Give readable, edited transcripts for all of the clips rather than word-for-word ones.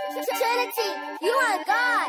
Trinity, you are God.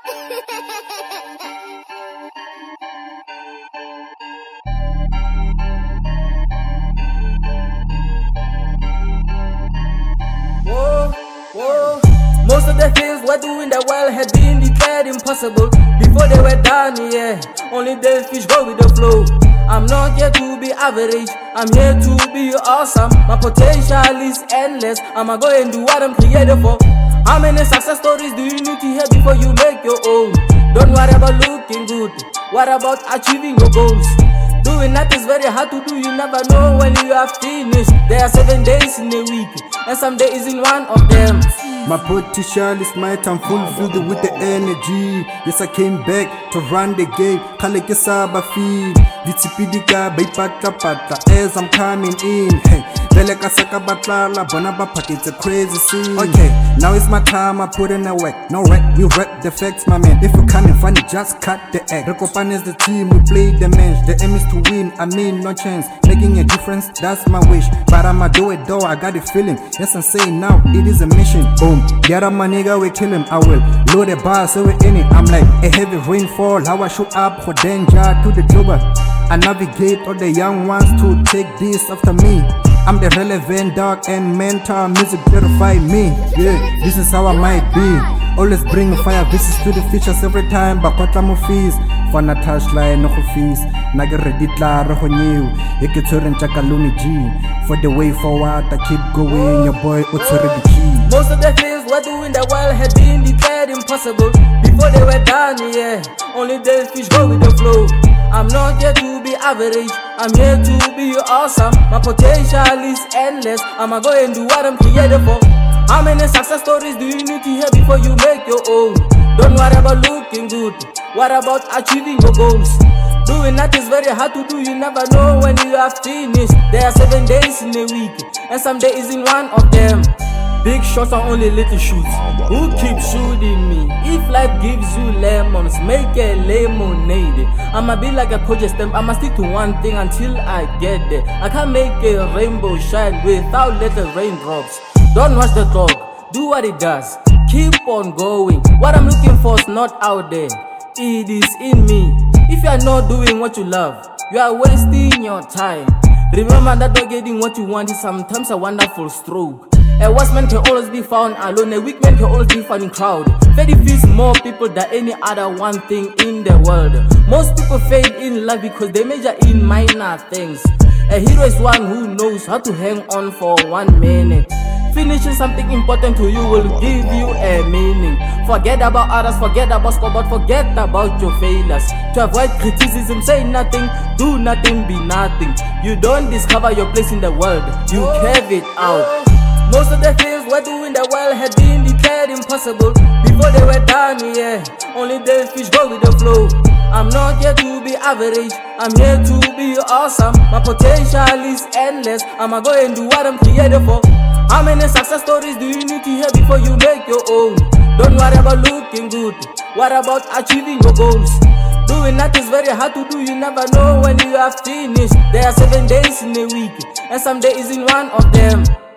Whoa, whoa. Most of the things we're doing the world had been declared impossible before they were done, yeah. Only the fish go with the flow. I'm not here to be average, I'm here to be awesome. My potential is endless, I'ma go and do what I'm created for. How many success stories do you need to hear before you make your own? Don't worry about looking good, what about achieving your goals? Doing that is very hard to do, you never know when you are finished. There are 7 days in a week, and some days in one of them. My potential is might, I'm fulfilled with the energy. Yes, I came back to run the game. Kale ke saba feed. Ditipidika baipata pata as I'm coming in. Hey, vele ka saka batlala, bona ba pack, it's a crazy scene. Okay, now it's my time, I put in the work. No rap, we rap the facts, my man. If you coming funny, just cut the act. Rekopan is the team, we play the match. The aim is to win, I mean no chance. Making a difference, that's my wish. But I'ma do it though, I got the feeling. Yes, I'm saying now, it is a mission. Boom, get up my nigga, we kill him, I will. Load the bar, so we in it. I'm like a heavy rainfall, how I show up for danger to the global. I navigate all the young ones to take this after me. I'm the relevant dog and mentor, music purify me. Yeah, this is how I might be. Always bring fire, visits to the features every time. Bakota mo fees, fana touchline no fees. Nage ready tla re ho new. Eke tshwereng tja kalone G. For the way forward, I keep going. Your boy o tshwere the key. Most of the things we're doing the world had been declared impossible before they were done, yeah. Only the fish go with the flow. I'm not here to be average, I'm here to be awesome. My potential is endless, I'ma go and do what I'm created for. How many success stories do you need to hear before you make your own? Don't worry about looking good, what about achieving your goals? Doing that is very hard to do, you never know when you are finished. There are 7 days in a week, and some days in one of them. Big shots are only little shoots. Who keeps shooting me? If life gives you lemons, make a lemonade. I'ma be like a project stamp, I'ma stick to one thing until I get there. I can't make a rainbow shine without little raindrops. Don't watch the clock, do what it does. Keep on going. What I'm looking for is not out there, it is in me. If you are not doing what you love, you are wasting your time. Remember that not getting what you want is sometimes a wonderful stroke. A wise man can always be found alone, a weak man can always be found in crowd. Fate defeats more people than any other one thing in the world. Most people fail in life because they major in minor things. A hero is one who knows how to hang on for 1 minute. Finishing something important to you will give you a meaning. Forget about others, forget about scoreboard, forget about your failures. To avoid criticism, say nothing, do nothing, be nothing. You don't discover your place in the world, you carve it out. Most of the things we're doing the world had been declared impossible before they were done, yeah. Only the fish go with the flow. I'm not here to be average, I'm here to be awesome. My potential is endless, I'ma go and do what I'm created for. How many success stories do you need to hear before you make your own? Don't worry about looking good, what about achieving your goals? Doing that is very hard to do, you never know when you are finished. There are 7 days in a week, and some days in one of them.